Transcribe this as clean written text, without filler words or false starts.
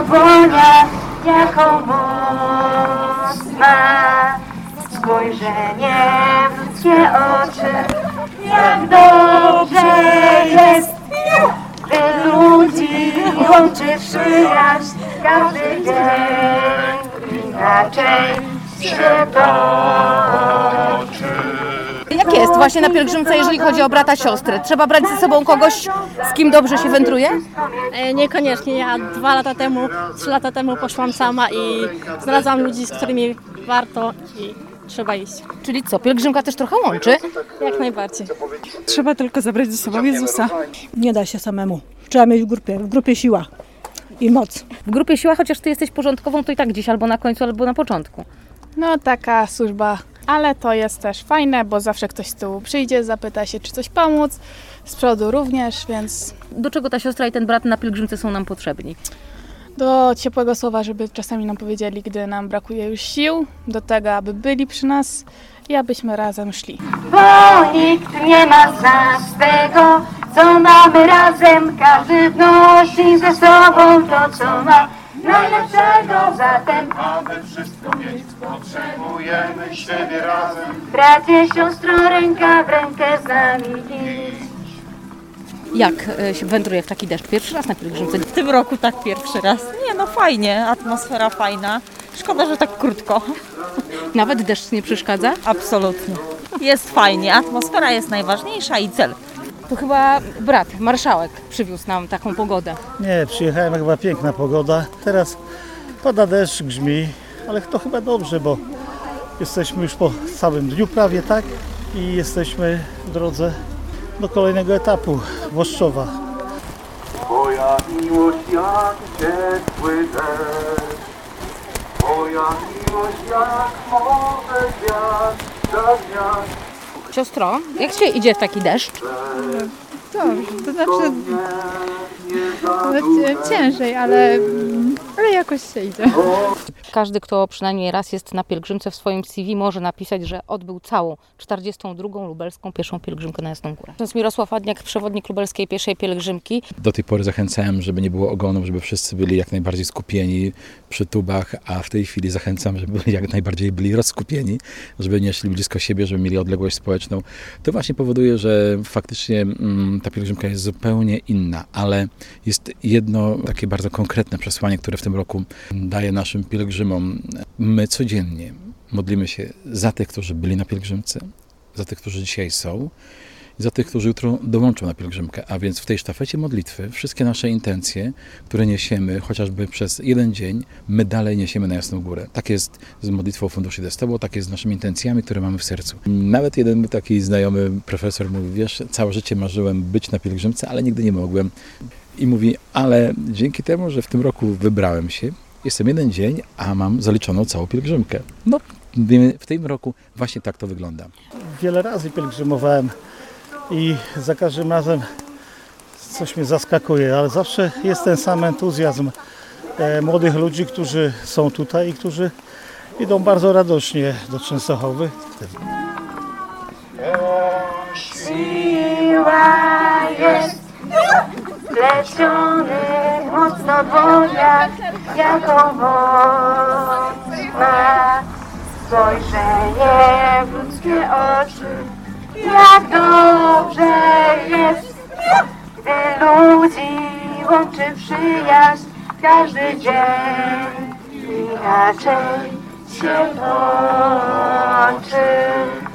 dłoniach, jaką moc ma spojrzenie w ludzkie oczy. Jak dobrze jest, gdy ludzi łączy przyjaźń, każdy dzień inaczej się toczy. Jak jest właśnie na pielgrzymce, jeżeli chodzi o brata, siostrę? Trzeba brać ze sobą kogoś, z kim dobrze się wędruje? Niekoniecznie. Ja 3 lata temu poszłam sama i znalazłam ludzi, z którymi warto i trzeba iść. Czyli co, pielgrzymka też trochę łączy? Jak najbardziej. Trzeba tylko zabrać ze sobą Jezusa. Nie da się samemu. Trzeba mieć w grupie siła i moc. W grupie siła, chociaż ty jesteś porządkową, to i tak gdzieś albo na końcu, albo na początku. No taka służba, ale to jest też fajne, bo zawsze ktoś z tyłu przyjdzie, zapyta się, czy coś pomóc, z przodu również, więc Do czego ta siostra i ten brat na pielgrzymce są nam potrzebni? do ciepłego słowa, żeby czasami nam powiedzieli, gdy nam brakuje już sił, do tego, aby byli przy nas i abyśmy razem szli. Bo nikt nie ma z nas tego, co mamy razem. Każdy wnosi ze sobą to, co ma najlepszego. Zatem, aby wszystko mieć, potrzebujemy siebie razem. bracie, siostro, ręka w rękę z nami idź. Jak się wędruje w taki deszcz? Pierwszy raz na pielgrzymce. W tym roku tak pierwszy raz. Nie no fajnie, atmosfera fajna. Szkoda, że tak krótko. Nawet deszcz nie przeszkadza? Absolutnie. Jest fajnie, atmosfera jest najważniejsza i cel. To chyba brat, marszałek przywiózł nam taką pogodę. Nie, przyjechałem, chyba piękna pogoda. Teraz pada deszcz, grzmi, ale to chyba dobrze, bo jesteśmy już po całym dniu prawie, tak? I jesteśmy w drodze do kolejnego etapu, Włoszczowa. Twoja miłość jak ciepły deszcz, Twoja miłość jak morze wiatr, dnia. Siostro, jak się idzie w taki deszcz? Dobrze, to znaczy ciężej, ale jakoś się idzie. Każdy, kto przynajmniej raz jest na pielgrzymce w swoim CV, może napisać, że odbył całą 42. lubelską pieszą pielgrzymkę na Jasną Górę. To jest Mirosław Adniak, przewodnik lubelskiej pieszej pielgrzymki. Do tej pory zachęcałem, żeby nie było ogonów, żeby wszyscy byli jak najbardziej skupieni przy tubach, a w tej chwili zachęcam, żeby jak najbardziej byli rozkupieni, żeby nie szli blisko siebie, żeby mieli odległość społeczną. To właśnie powoduje, że faktycznie ta pielgrzymka jest zupełnie inna, ale jest jedno takie bardzo konkretne przesłanie, które w tym roku daje naszym pielgrzymom. My codziennie modlimy się za tych, którzy byli na pielgrzymce, za tych, którzy dzisiaj są i za tych, którzy jutro dołączą na pielgrzymkę. A więc w tej sztafecie modlitwy wszystkie nasze intencje, które niesiemy chociażby przez jeden dzień, my dalej niesiemy na Jasną Górę. Tak jest z modlitwą Fundusz Idę z Tobą, tak jest z naszymi intencjami, które mamy w sercu. Nawet jeden taki znajomy profesor mówi, wiesz, całe życie marzyłem być na pielgrzymce, ale nigdy nie mogłem. I mówi, ale dzięki temu, że w tym roku wybrałem się, jestem jeden dzień, a mam zaliczoną całą pielgrzymkę. No, w tym roku właśnie tak to wygląda. Wiele razy pielgrzymowałem i za każdym razem coś mnie zaskakuje, ale zawsze jest ten sam entuzjazm młodych ludzi, którzy są tutaj i którzy idą bardzo radośnie do Częstochowy. Siła jest pleciony mocno dłoniach, jaką moc ma spojrzenie w ludzkie oczy. Jak dobrze jest, gdy ludzi łączy przyjaźń, każdy dzień inaczej się toczy.